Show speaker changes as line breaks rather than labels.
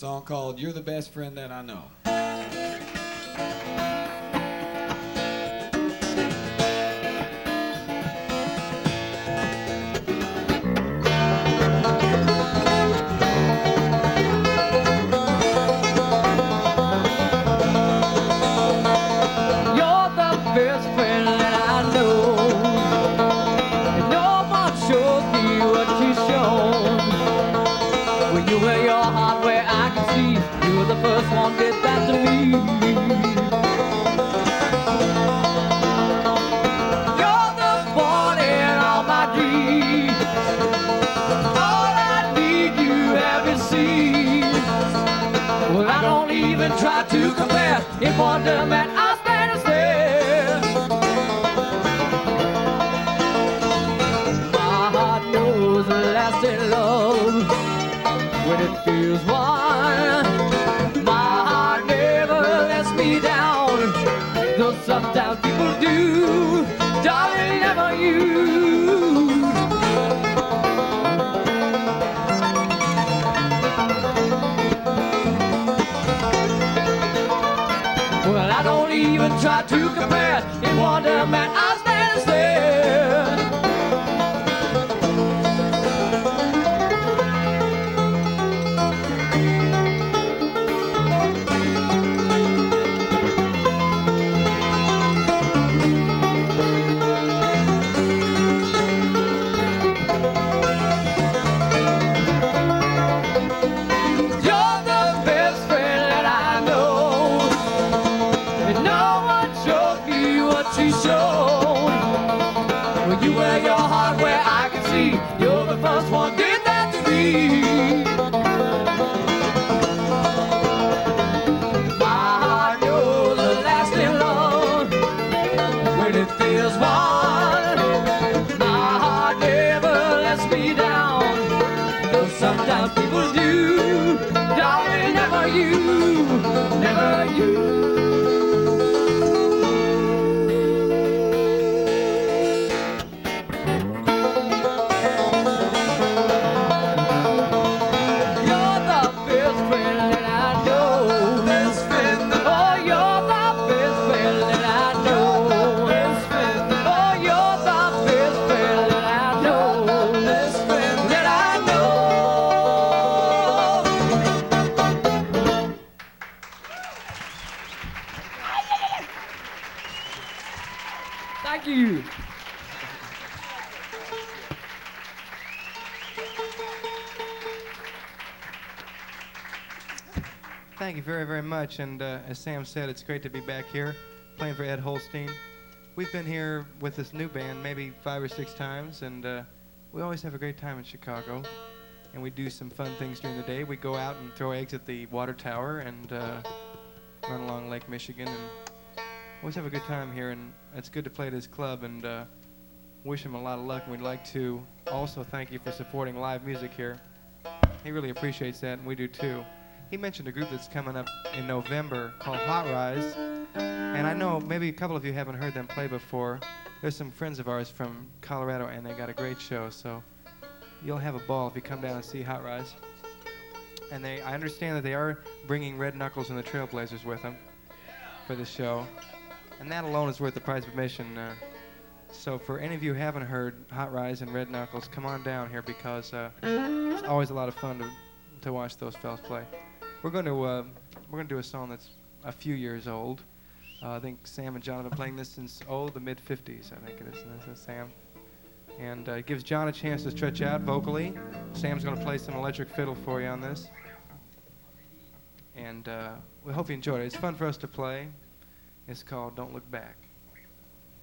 song called You're the Best Friend That I Know.
The first one did that to me. You're the one in all my dreams. All I need you ever see. Well, I don't even try to compare. In wonderment I stand and stare. My heart knows a lasting love when it feels one. Though sometimes people do, darling, never you. Well, I don't even try to compare. In wonderment I stand and stare. You're the first one did that to me. My heart knows a lasting love when it feels one. My heart never lets me down, though sometimes people do. Darling, never you, never you. Thank you.
Thank you very, very much. And as Sam said, it's great to be back here playing for Ed Holstein. We've been here with this new band maybe 5 or 6 times, and we always have a great time in Chicago. And we do some fun things during the day. We go out and throw eggs at the water tower and run along Lake Michigan, and always have a good time here. And it's good to play at his club, and wish him a lot of luck. And we'd like to also thank you for supporting live music here. He really appreciates that, and we do too. He mentioned a group that's coming up in November called Hot Rise, and I know maybe a couple of you haven't heard them play before. There's some friends of ours from Colorado, and they got a great show, so you'll have a ball if you come down and see Hot Rise. And I understand that they are bringing Red Knuckles and the Trailblazers with them for the show, and that alone is worth the price of admission. So for any of you who haven't heard Hot Rise and Red Knuckles, come on down here, because it's always a lot of fun to watch those fellas play. We're going to do a song that's a few years old. I think Sam and John have been playing this since the mid-'50s. I think it is. This is Sam, and it gives John a chance to stretch out vocally. Sam's going to play some electric fiddle for you on this, and we hope you enjoyed it. It's fun for us to play. It's called "Don't Look Back."